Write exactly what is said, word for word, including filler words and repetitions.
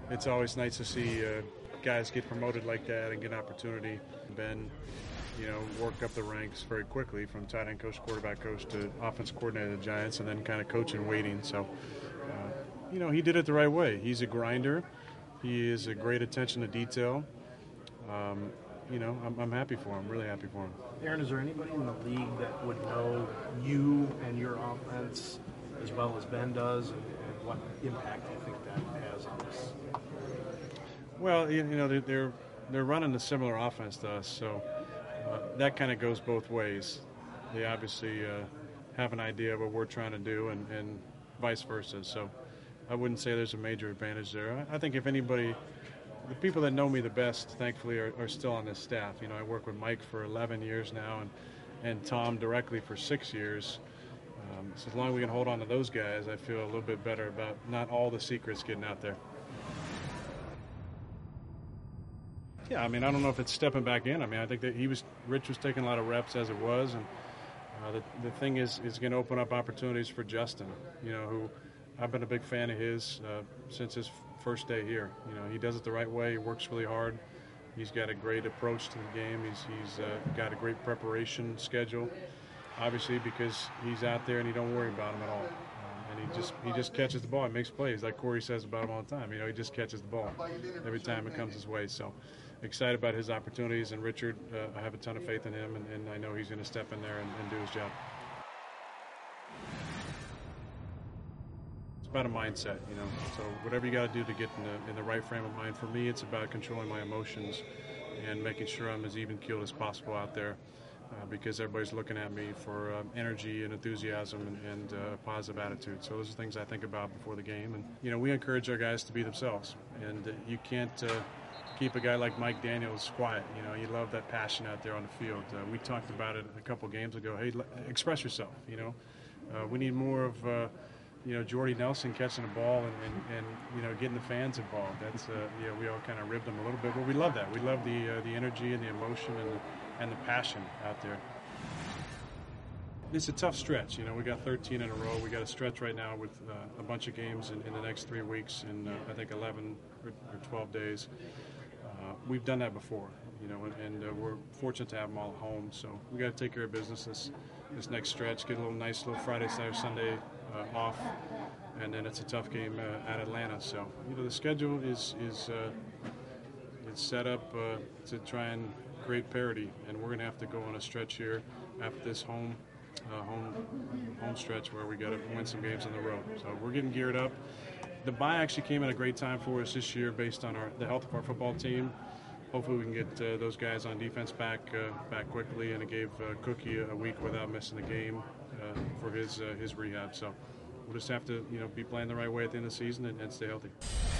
it's always nice to see uh, guys get promoted like that and get an opportunity. Ben, you know, worked up the ranks very quickly from tight end coach, quarterback coach to offense coordinator of the Giants, and then kind of coaching waiting. So, uh, you know, he did it the right way. He's a grinder. He is a great attention to detail. Um, you know, I'm, I'm happy for him, really happy for him. Aaron, is there anybody in the league that would know you and your offense as well as Ben does, and, and what impact do you think that has on us? Well, you, you know, they're, they're they're running a similar offense to us, so uh, that kind of goes both ways. They obviously uh, have an idea of what we're trying to do, and, and vice versa. So I wouldn't say there's a major advantage there. I, I think if anybody, the people that know me the best, thankfully, are, are still on this staff. You know, I work with Mike for eleven years now, and and Tom directly for six years. Um, so as long as we can hold on to those guys, I feel a little bit better about not all the secrets getting out there. Yeah, I mean, I don't know if it's stepping back in. I mean, I think that he was, Rich was taking a lot of reps as it was, and uh, the the thing is is going to open up opportunities for Justin. You know, who I've been a big fan of his uh, since his first day here. You know, he does it the right way. He works really hard. He's got a great approach to the game. He's he's uh, got a great preparation schedule. Obviously, because he's out there and you don't worry about him at all. Um, and he just he just catches the ball. He makes plays, like Corey says about him all the time. You know, he just catches the ball every time it comes his way. So excited about his opportunities. And Richard, uh, I have a ton of faith in him, and, and I know he's going to step in there and, and do his job. It's about a mindset, you know. So whatever you got to do to get in the, in the right frame of mind. For me, it's about controlling my emotions and making sure I'm as even-keeled as possible out there. Uh, because everybody's looking at me for um, energy and enthusiasm and, and uh, positive attitude. So those are things I think about before the game. And, you know, we encourage our guys to be themselves. And uh, you can't uh, keep a guy like Mike Daniels quiet. You know, you love that passion out there on the field. Uh, we talked about it a couple games ago. Hey, l- express yourself, you know. Uh, we need more of, uh, you know, Jordy Nelson catching the ball and, and, and, you know, getting the fans involved. That's, uh, you know, we all kind of ribbed them a little bit. But we love that. We love the, uh, the energy and the emotion and the and the passion out there. It's a tough stretch. You know, we got thirteen in a row. We got a stretch right now with uh, a bunch of games in, in the next three weeks in, uh, I think, eleven or, or twelve days. Uh, we've done that before, you know, and, and uh, we're fortunate to have them all at home. So we got to take care of business this, this next stretch, get a little nice little Friday, Saturday, Sunday uh, off, and then it's a tough game uh, at Atlanta. So, you know, the schedule is, is uh, it's set up uh, to try and great parity, and we're going to have to go on a stretch here after this home uh, home home stretch where we got to win some games on the road. So we're getting geared up. The bye actually came at a great time for us this year based on our the health of our football team. Hopefully we can get uh, those guys on defense back uh, back quickly, and it gave uh, Cookie a week without missing a game uh, for his uh, his rehab. So we'll just have to you know be playing the right way at the end of the season and, and stay healthy.